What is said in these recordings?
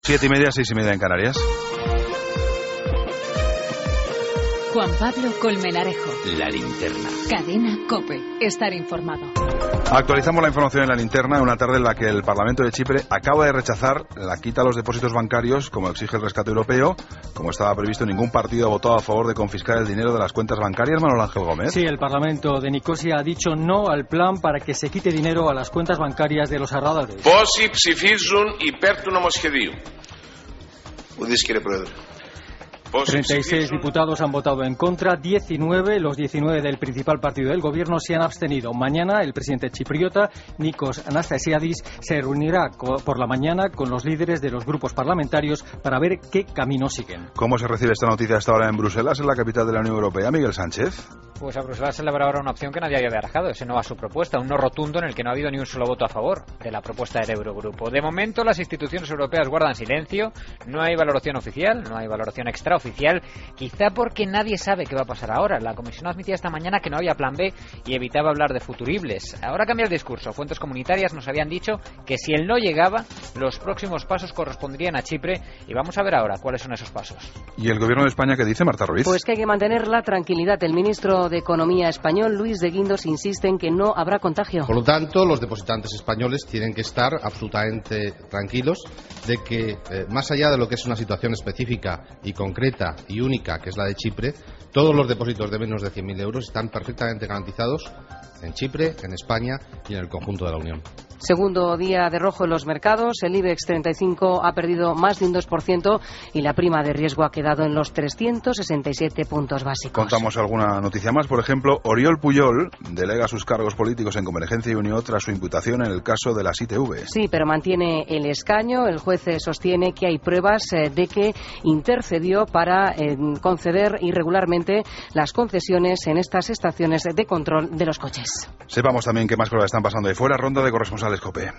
7:30, 6:30 en Canarias. Juan Pablo Colmenarejo. La linterna. Cadena COPE. Estar informado. Actualizamos la información en la linterna en una tarde en la que el Parlamento de Chipre acaba de rechazar la quita a los depósitos bancarios, como exige el rescate europeo. Como estaba previsto, ningún partido ha votado a favor de confiscar el dinero de las cuentas bancarias. Manuel Ángel Gómez. Sí, el Parlamento de Nicosia ha dicho no al plan para que se quite dinero a las cuentas bancarias de los ahorradores. Πόσοι ψηφίζουν υπέρ του νομοσχεδίου? Ουδής, κύριε Πρόεδρε. 36 diputados han votado en contra, 19, los 19 del principal partido del gobierno se han abstenido. Mañana el presidente chipriota, Nikos Anastasiadis, se reunirá por la mañana con los líderes de los grupos parlamentarios para ver qué camino siguen. ¿Cómo se recibe esta noticia hasta ahora en Bruselas, en la capital de la Unión Europea? Miguel Sánchez. Pues a Bruselas se le habrá ahora una opción que nadie había barajado, ese no a su propuesta, un no rotundo en el que no ha habido ni un solo voto a favor de la propuesta del Eurogrupo. De momento las instituciones europeas guardan silencio, no hay valoración oficial, no hay valoración extraoficial, quizá porque nadie sabe qué va a pasar ahora. La Comisión admitía esta mañana que no había plan B y evitaba hablar de futuribles. Ahora cambia el discurso. Fuentes comunitarias nos habían dicho que si el no llegaba, los próximos pasos corresponderían a Chipre y vamos a ver ahora cuáles son esos pasos. ¿Y el gobierno de España qué dice, Marta Ruiz? Pues que hay que mantener la tranquilidad. El ministro de Economía español, Luis de Guindos, insiste en que no habrá contagio. Por lo tanto, los depositantes españoles tienen que estar absolutamente tranquilos de que, más allá de lo que es una situación específica y concreta y única, que es la de Chipre, todos los depósitos de menos de 100.000 euros están perfectamente garantizados en Chipre, en España y en el conjunto de la Unión. Segundo día de rojo en los mercados, el IBEX 35 ha perdido más de un 2% y la prima de riesgo ha quedado en los 367 puntos básicos. Contamos alguna noticia más. Por ejemplo, Oriol Pujol delega sus cargos políticos en Convergencia y Unió tras su imputación en el caso de las ITV. Sí, pero mantiene el escaño. El juez sostiene que hay pruebas de que intercedió para conceder irregularmente las concesiones en estas estaciones de control de los coches. Sepamos también qué más pruebas están pasando ahí fuera. Ronda de corresponsales COPE.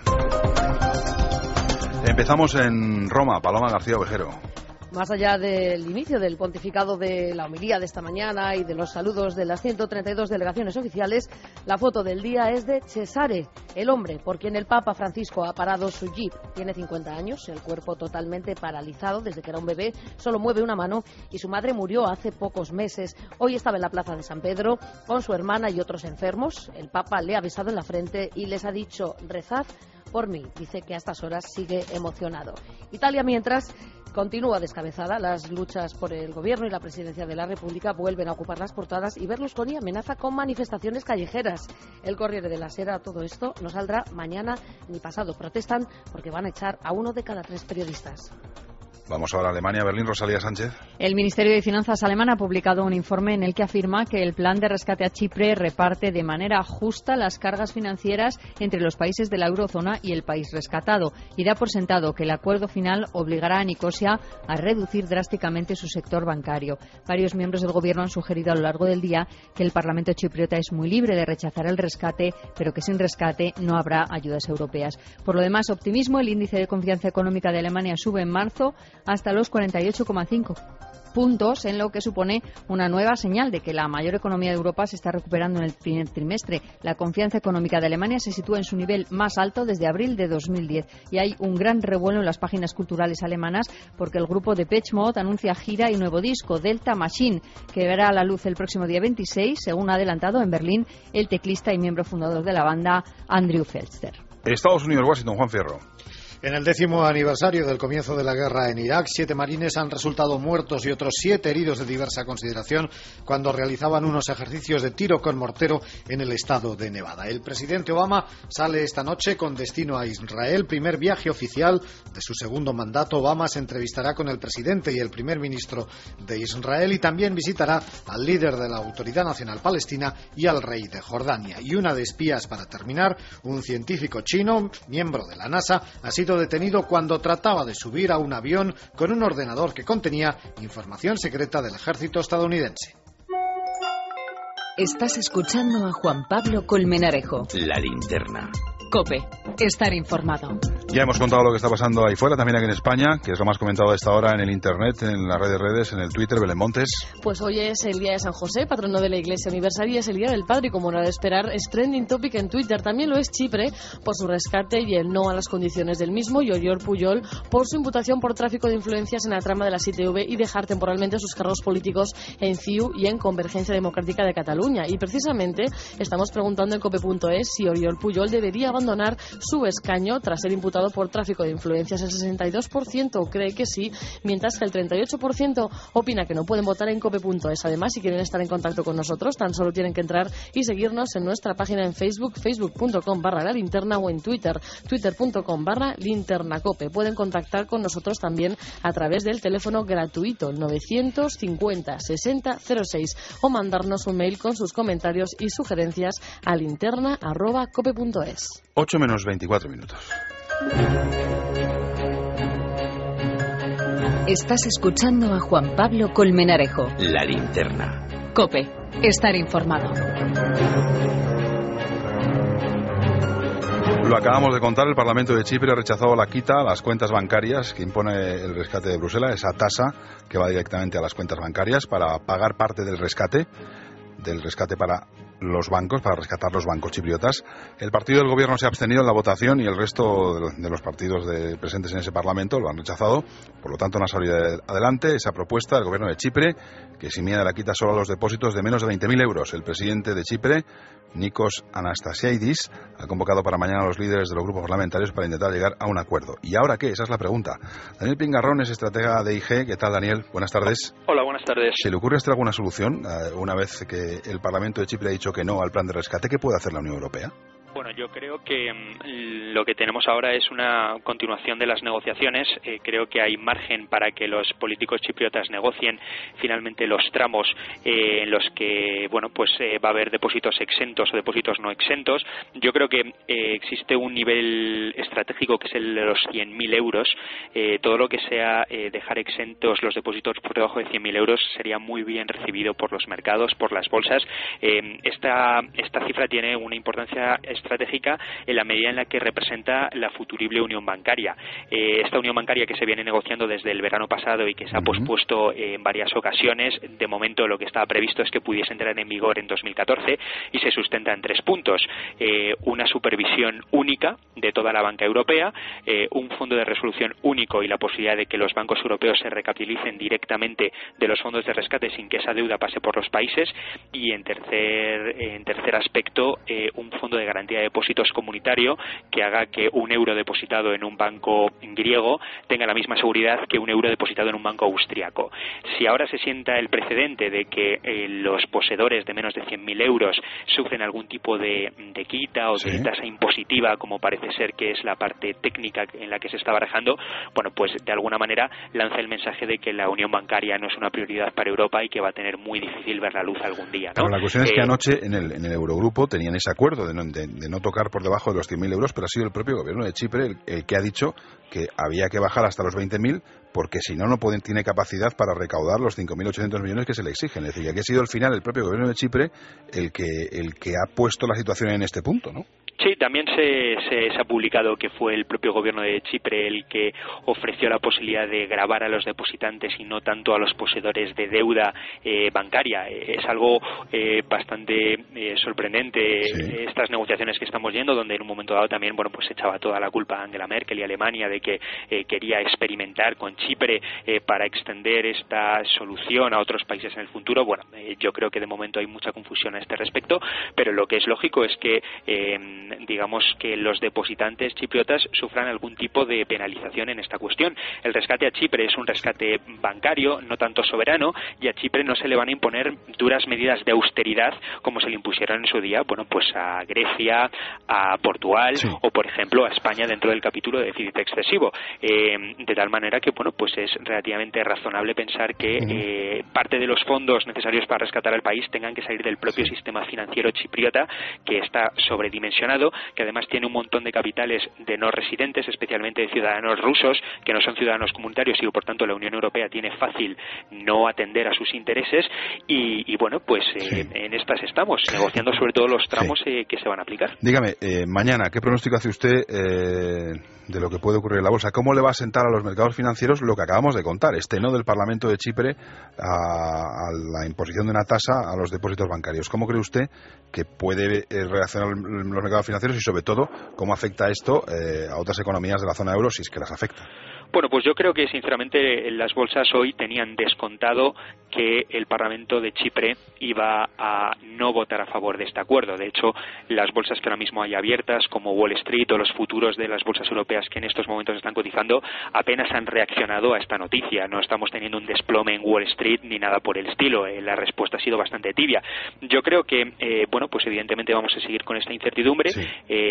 Empezamos en Roma. Paloma García Ovejero. Más allá del inicio del pontificado de la homilía de esta mañana y de los saludos de las 132 delegaciones oficiales, la foto del día es de Cesare, el hombre por quien el Papa Francisco ha parado su jeep. Tiene 50 años, el cuerpo totalmente paralizado desde que era un bebé, solo mueve una mano y su madre murió hace pocos meses. Hoy estaba en la plaza de San Pedro con su hermana y otros enfermos. El Papa le ha besado en la frente y les ha dicho: rezad por mí. Dice que a estas horas sigue emocionado. Italia, mientras, continúa descabezada. Las luchas por el gobierno y la presidencia de la República vuelven a ocupar las portadas y Berlusconi amenaza con manifestaciones callejeras. El Corriere della Sera, todo esto no saldrá mañana ni pasado. Protestan porque van a echar a 1 de cada 3 periodistas. Vamos ahora a Alemania, Berlín, Rosalía Sánchez. El Ministerio de Finanzas alemán ha publicado un informe en el que afirma que el plan de rescate a Chipre reparte de manera justa las cargas financieras entre los países de la eurozona y el país rescatado y da por sentado que el acuerdo final obligará a Nicosia a reducir drásticamente su sector bancario. Varios miembros del gobierno han sugerido a lo largo del día que el Parlamento chipriota es muy libre de rechazar el rescate, pero que sin rescate no habrá ayudas europeas. Por lo demás, optimismo. El índice de confianza económica de Alemania sube en marzo hasta los 48,5 puntos, en lo que supone una nueva señal de que la mayor economía de Europa se está recuperando en el primer trimestre. La confianza económica de Alemania se sitúa en su nivel más alto desde abril de 2010 y hay un gran revuelo en las páginas culturales alemanas porque el grupo Depeche Mode anuncia gira y nuevo disco, Delta Machine, que verá a la luz el próximo día 26, según ha adelantado en Berlín el teclista y miembro fundador de la banda, Andrew Felster. Estados Unidos, Washington, Juan Fierro. En el 10º aniversario del comienzo de la guerra en Irak, 7 marines han resultado muertos y otros 7 heridos de diversa consideración cuando realizaban unos ejercicios de tiro con mortero en el estado de Nevada. El presidente Obama sale esta noche con destino a Israel, primer viaje oficial de su segundo mandato. Obama se entrevistará con el presidente y el primer ministro de Israel y también visitará al líder de la Autoridad Nacional Palestina y al rey de Jordania. Y una de espías para terminar, un científico chino, miembro de la NASA, ha sido detenido cuando trataba de subir a un avión con un ordenador que contenía información secreta del ejército estadounidense. Estás escuchando a Juan Pablo Colmenarejo. La linterna. COPE. Estar informado. Ya hemos contado lo que está pasando ahí fuera, también aquí en España, que es lo más comentado a esta hora en el Internet, en las redes, en el Twitter. Belén Montes. Pues hoy es el día de San José, patrono de la Iglesia Universal, y es el día del Padre, y como no era de esperar, es trending topic en Twitter. También lo es Chipre por su rescate y el no a las condiciones del mismo, y Oriol Pujol por su imputación por tráfico de influencias en la trama de la ITV y dejar temporalmente sus cargos políticos en CiU y en Convergencia Democrática de Cataluña. Y precisamente estamos preguntando en cope.es si Oriol Pujol debería abandonar su escaño tras ser imputado por tráfico de influencias. El 62% cree que sí, mientras que el 38% opina que no pueden votar en cope.es. Además, si quieren estar en contacto con nosotros, tan solo tienen que entrar y seguirnos en nuestra página en Facebook, facebook.com/la linterna, o en Twitter, twitter.com/linternacope. Pueden contactar con nosotros también a través del teléfono gratuito 950 60 06 o mandarnos un mail con sus comentarios y sugerencias a linterna@cope.es. 8 menos 24 minutos. Estás escuchando a Juan Pablo Colmenarejo. La linterna. COPE. Estar informado. Lo acabamos de contar, el Parlamento de Chipre ha rechazado la quita a las cuentas bancarias que impone el rescate de Bruselas, esa tasa que va directamente a las cuentas bancarias para pagar parte del rescate para los bancos, para rescatar los bancos chipriotas. El partido del gobierno se ha abstenido en la votación y el resto de los partidos presentes en ese Parlamento lo han rechazado. Por lo tanto, no ha salido adelante esa propuesta del gobierno de Chipre, que eximía la quita solo a los depósitos de menos de 20.000 euros. El presidente de Chipre, Nikos Anastasiadis, ha convocado para mañana a los líderes de los grupos parlamentarios para intentar llegar a un acuerdo. ¿Y ahora qué? Esa es la pregunta. Daniel Pingarrón es estratega de IG. ¿Qué tal, Daniel? Buenas tardes. Hola, buenas tardes. ¿Se le ocurre hasta alguna solución una vez que el Parlamento de Chipre ha dicho que no al plan de rescate? ¿Qué puede hacer la Unión Europea? Bueno, yo creo que lo que tenemos ahora es una continuación de las negociaciones. Creo que hay margen para que los políticos chipriotas negocien finalmente los tramos en los que va a haber depósitos exentos o depósitos no exentos. Yo creo que existe un nivel estratégico que es el de los 100.000 euros. Todo lo que sea dejar exentos los depósitos por debajo de 100.000 euros sería muy bien recibido por los mercados, por las bolsas. Esta cifra tiene una importancia estratégica en la medida en la que representa la futurible unión bancaria. Esta unión bancaria que se viene negociando desde el verano pasado y que se ha pospuesto en varias ocasiones, de momento lo que estaba previsto es que pudiese entrar en vigor en 2014 y se sustenta en 3 puntos. Una supervisión única de toda la banca europea, un fondo de resolución único y la posibilidad de que los bancos europeos se recapitalicen directamente de los fondos de rescate sin que esa deuda pase por los países, y en tercer aspecto un fondo de garantía de depósitos comunitario que haga que un euro depositado en un banco griego tenga la misma seguridad que un euro depositado en un banco austriaco. Si ahora se sienta el precedente de que los poseedores de menos de 100.000 euros sufren algún tipo de quita o de tasa impositiva, como parece ser que es la parte técnica en la que se está barajando, pues de alguna manera lanza el mensaje de que la unión bancaria no es una prioridad para Europa y que va a tener muy difícil ver la luz algún día, ¿no? Pero la cuestión es que anoche en el Eurogrupo tenían ese acuerdo de no tocar por debajo de los 100.000 euros, pero ha sido el propio gobierno de Chipre el que ha dicho que había que bajar hasta los 20.000 porque si no tiene capacidad para recaudar los 5.800 millones que se le exigen. Es decir, que ha sido al final el propio gobierno de Chipre el que ha puesto la situación en este punto, ¿no? Sí, también se ha publicado que fue el propio gobierno de Chipre el que ofreció la posibilidad de gravar a los depositantes y no tanto a los poseedores de deuda bancaria. Es algo bastante sorprendente estas negociaciones que estamos yendo, donde en un momento dado también se echaba toda la culpa a Angela Merkel y Alemania de que quería experimentar con Chipre para extender esta solución a otros países en el futuro. Yo creo que de momento hay mucha confusión a este respecto, pero lo que es lógico es que digamos que los depositantes chipriotas sufran algún tipo de penalización en esta cuestión. El rescate a Chipre es un rescate bancario, no tanto soberano, y a Chipre no se le van a imponer duras medidas de austeridad como se le impusieron en su día, a Grecia, a Portugal o, por ejemplo, a España dentro del capítulo de déficit excesivo. De tal manera que, es relativamente razonable pensar que parte de los fondos necesarios para rescatar al país tengan que salir del propio sistema financiero chipriota, que está sobredimensionado gestionado, que además tiene un montón de capitales de no residentes, especialmente de ciudadanos rusos, que no son ciudadanos comunitarios y por tanto la Unión Europea tiene fácil no atender a sus intereses y bueno, pues en estas estamos, negociando sobre todo los tramos que se van a aplicar. Dígame, mañana, ¿qué pronóstico hace usted de lo que puede ocurrir en la bolsa? ¿Cómo le va a sentar a los mercados financieros lo que acabamos de contar, este no del Parlamento de Chipre a la imposición de una tasa a los depósitos bancarios? ¿Cómo cree usted que puede reaccionar los mercados financieros y sobre todo cómo afecta esto a otras economías de la zona euro si es que las afecta? Bueno, pues yo creo que sinceramente las bolsas hoy tenían descontado que el Parlamento de Chipre iba a no votar a favor de este acuerdo. De hecho, las bolsas que ahora mismo hay abiertas, como Wall Street o los futuros de las bolsas europeas que en estos momentos están cotizando, apenas han reaccionado a esta noticia. No estamos teniendo un desplome en Wall Street ni nada por el estilo. La respuesta ha sido bastante tibia. Yo creo que, bueno, pues evidentemente vamos a seguir con esta incertidumbre. Sí.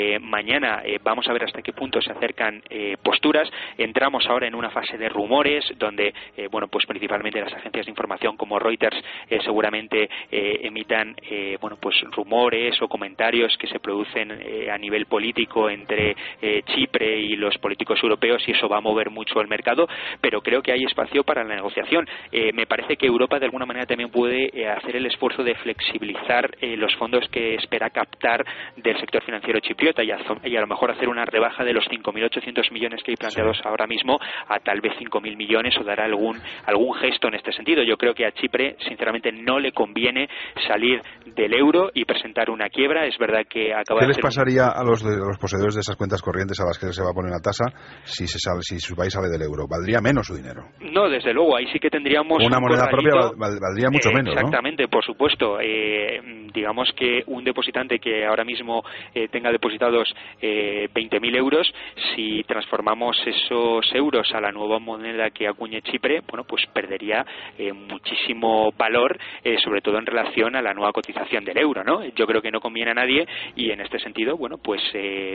Mañana vamos a ver hasta qué punto se acercan posturas. Entramos ahora en una fase de rumores donde, bueno, pues principalmente las agencias de información como Reuters seguramente emitan, bueno, pues rumores o comentarios que se producen a nivel político entre Chipre y los políticos europeos y eso va a mover mucho el mercado, pero creo que hay espacio para la negociación. Me parece que Europa de alguna manera también puede hacer el esfuerzo de flexibilizar los fondos que espera captar del sector financiero chipriota y a lo mejor hacer una rebaja de los 5.800 millones que hay planteados ahora mismo a tal vez 5.000 millones o dar algún gesto en este sentido. Yo creo que a Chipre sinceramente no le conviene salir del euro y presentar una quiebra. Es verdad que acaba ¿Qué de les pasaría a los poseedores de esas cuentas corrientes a las que se va a poner una tasa si su país sale del euro? ¿Valdría menos su dinero? No, desde luego, ahí sí que tendríamos una moneda propia valdría mucho menos, exactamente, ¿no? Por supuesto. Digamos que un depositante que ahora mismo tenga depositados 20.000 euros, si transformamos esos euros a la nueva moneda que acuñe Chipre, bueno, pues perdería muchísimo valor, sobre todo en relación a la nueva cotización del euro, ¿no? Yo creo que no conviene a nadie y en este sentido, bueno, pues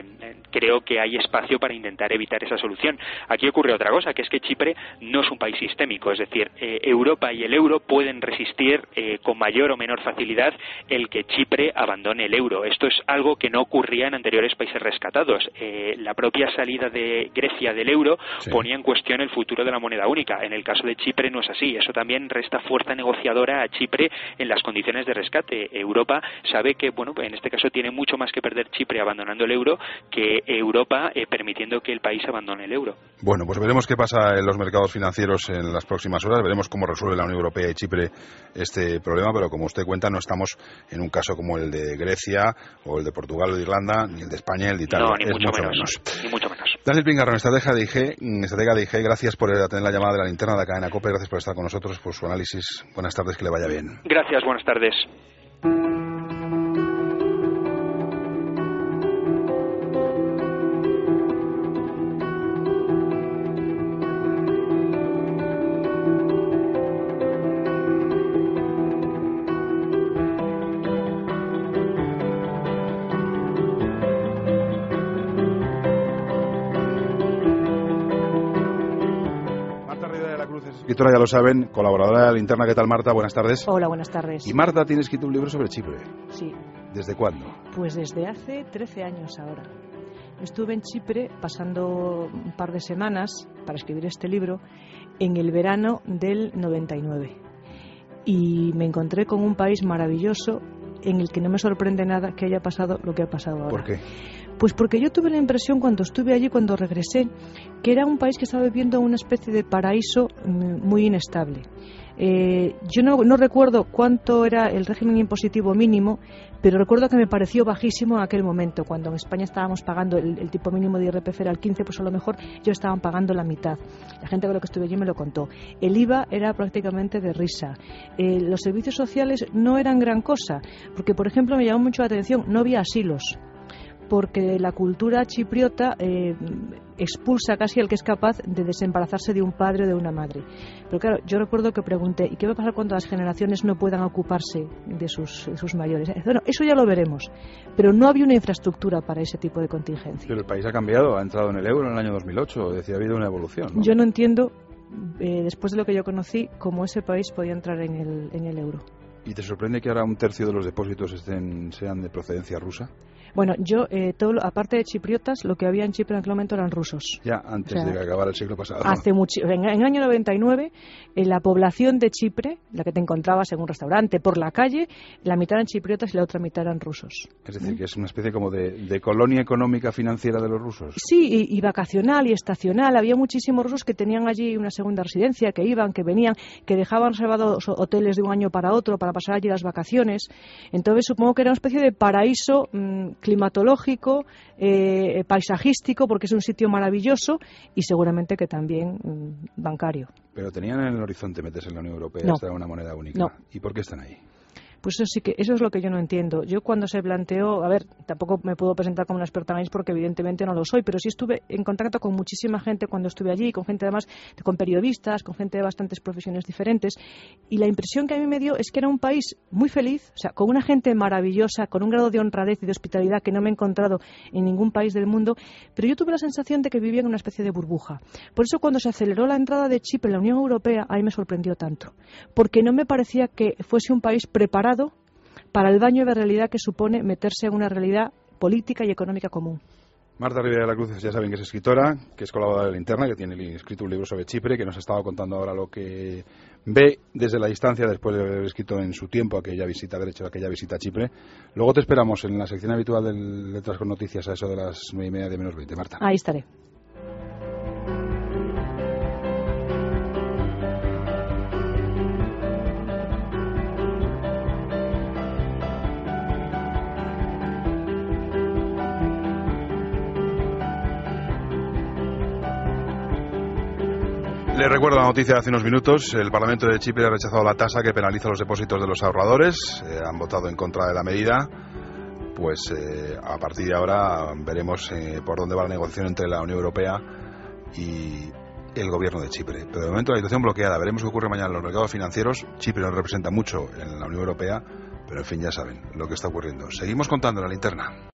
creo que hay espacio para intentar evitar esa solución. Aquí ocurre otra cosa, que es que Chipre no es un país sistémico, es decir, Europa y el euro pueden resistir con mayor o menor facilidad el que Chipre abandone el euro. Esto es algo que no ocurría en anteriores países rescatados. La propia salida de Grecia del euro ponía en cuestión el futuro de la moneda única. En el caso de Chipre no es así. Eso también resta fuerza negociadora a Chipre en las condiciones de rescate. Europa sabe que, bueno, en este caso tiene mucho más que perder Chipre abandonando el euro que Europa permitiendo que el país abandone el euro. Bueno, pues veremos qué pasa en los mercados financieros en las próximas horas. Veremos cómo resuelve la Unión Europea y Chipre este problema, pero como usted cuenta, no estamos en un caso como el de Grecia o el de Portugal o de Irlanda, ni el de España, el de Italia. No, ni mucho menos. Ni mucho menos. Daniel Pingarrón, estratega de IG, gracias por atender la llamada de la linterna de la cadena COPE, gracias por estar con nosotros, por su análisis. Buenas tardes, que le vaya bien. Gracias, buenas tardes. Escritora, ya lo saben, colaboradora de la linterna. ¿Qué tal, Marta? Buenas tardes. Hola, buenas tardes. Y Marta tiene escrito un libro sobre Chipre. Sí. ¿Desde cuándo? Pues desde hace 13 años ahora. Estuve en Chipre pasando un par de semanas para escribir este libro en el verano del 99. Y me encontré con un país maravilloso en el que no me sorprende nada que haya pasado lo que ha pasado ahora. ¿Por qué? Pues porque yo tuve la impresión cuando estuve allí, cuando regresé, que era un país que estaba viviendo una especie de paraíso muy inestable. Yo no recuerdo cuánto era el régimen impositivo mínimo, pero recuerdo que me pareció bajísimo en aquel momento. Cuando en España estábamos pagando el tipo mínimo de IRPF era el 15, pues a lo mejor yo estaban pagando la mitad. La gente con la que estuve allí me lo contó. El IVA era prácticamente de risa. Los servicios sociales no eran gran cosa, porque por ejemplo me llamó mucho la atención, no había asilos, porque la cultura chipriota expulsa casi al que es capaz de desembarazarse de un padre o de una madre. Pero claro, yo recuerdo que pregunté, ¿y qué va a pasar cuando las generaciones no puedan ocuparse de sus mayores? Bueno, eso ya lo veremos, pero no había una infraestructura para ese tipo de contingencia. Pero el país ha cambiado, ha entrado en el euro en el año 2008, decía, ha habido una evolución, ¿no? Yo no entiendo, después de lo que yo conocí, cómo ese país podía entrar en el euro. ¿Y te sorprende que ahora un tercio de los depósitos sean de procedencia rusa? Bueno, yo, aparte de chipriotas, lo que había en Chipre en aquel momento eran rusos. Ya antes de que acabara el siglo pasado. En el año 99, la población de Chipre, la que te encontrabas en un restaurante, por la calle, la mitad eran chipriotas y la otra mitad eran rusos. Es decir, que es una especie como de colonia económica financiera de los rusos. Sí, y vacacional y estacional. Había muchísimos rusos que tenían allí una segunda residencia, que iban, que venían, que dejaban reservados hoteles de un año para otro para pasar allí las vacaciones. Entonces supongo que era una especie de paraíso climatológico, paisajístico, porque es un sitio maravilloso, y seguramente que también bancario. Pero tenían en el horizonte meterse en la Unión Europea, estar en una moneda única. No. ¿Y por qué están ahí? Pues eso es lo que yo no entiendo. Yo cuando se planteó, tampoco me puedo presentar como una experta en eso porque evidentemente no lo soy, pero sí estuve en contacto con muchísima gente cuando estuve allí, con gente además, con periodistas, con gente de bastantes profesiones diferentes, y la impresión que a mí me dio es que era un país muy feliz, o sea, con una gente maravillosa, con un grado de honradez y de hospitalidad que no me he encontrado en ningún país del mundo, pero yo tuve la sensación de que vivía en una especie de burbuja. Por eso cuando se aceleró la entrada de Chipre en la Unión Europea, a mí me sorprendió tanto, porque no me parecía que fuese un país preparado para el baño de realidad que supone meterse en una realidad política y económica común. Marta Rivera de la Cruz, ya saben que es escritora, que es colaboradora de La Linterna, que tiene escrito un libro sobre Chipre, que nos ha estado contando ahora lo que ve desde la distancia después de haber escrito en su tiempo aquella visita a Chipre. Luego te esperamos en la sección habitual de Letras con Noticias a eso de las 9:30 de menos 20. Marta. Ahí estaré. Les recuerdo la noticia de hace unos minutos. El Parlamento de Chipre ha rechazado la tasa que penaliza los depósitos de los ahorradores. Han votado en contra de la medida. Pues a partir de ahora veremos por dónde va la negociación entre la Unión Europea y el gobierno de Chipre. Pero de momento la situación bloqueada. Veremos qué ocurre mañana en los mercados financieros. Chipre no representa mucho en la Unión Europea, pero en fin, ya saben lo que está ocurriendo. Seguimos contando en La Linterna.